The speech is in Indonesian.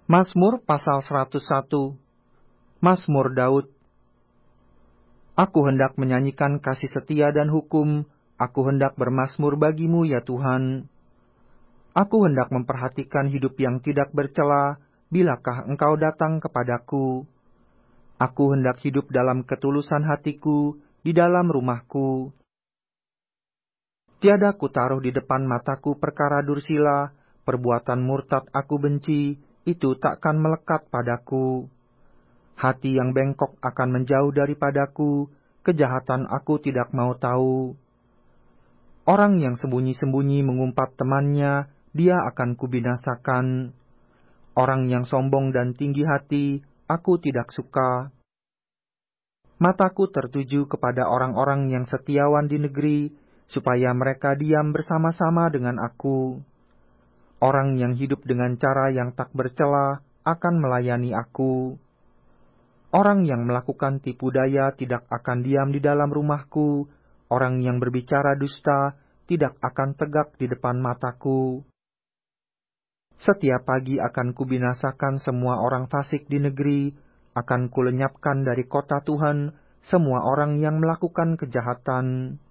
Mazmur pasal 101. Mazmur Daud. Aku hendak menyanyikan kasih setia dan hukum, aku hendak bermazmur bagimu ya Tuhan. Aku hendak memperhatikan hidup yang tidak bercela, bilakah engkau datang kepadaku. Aku hendak hidup dalam ketulusan hatiku, di dalam rumahku. Tiada kutaruh di depan mataku perkara dursila, perbuatan murtad aku benci, itu takkan melekat padaku. Hati yang bengkok akan menjauh daripadaku, kejahatan aku tidak mau tahu. Orang yang sembunyi-sembunyi mengumpat temannya, dia akan kubinasakan. Orang yang sombong dan tinggi hati, aku tidak suka. Mataku tertuju kepada orang-orang yang setiawan di negeri, supaya mereka diam bersama-sama dengan aku. Orang yang hidup dengan cara yang tak bercela akan melayani aku. Orang yang melakukan tipu daya tidak akan diam di dalam rumahku. Orang yang berbicara dusta tidak akan tegak di depan mataku. Setiap pagi akan kubinasakan semua orang fasik di negeri. Akan kulenyapkan dari kota Tuhan semua orang yang melakukan kejahatan.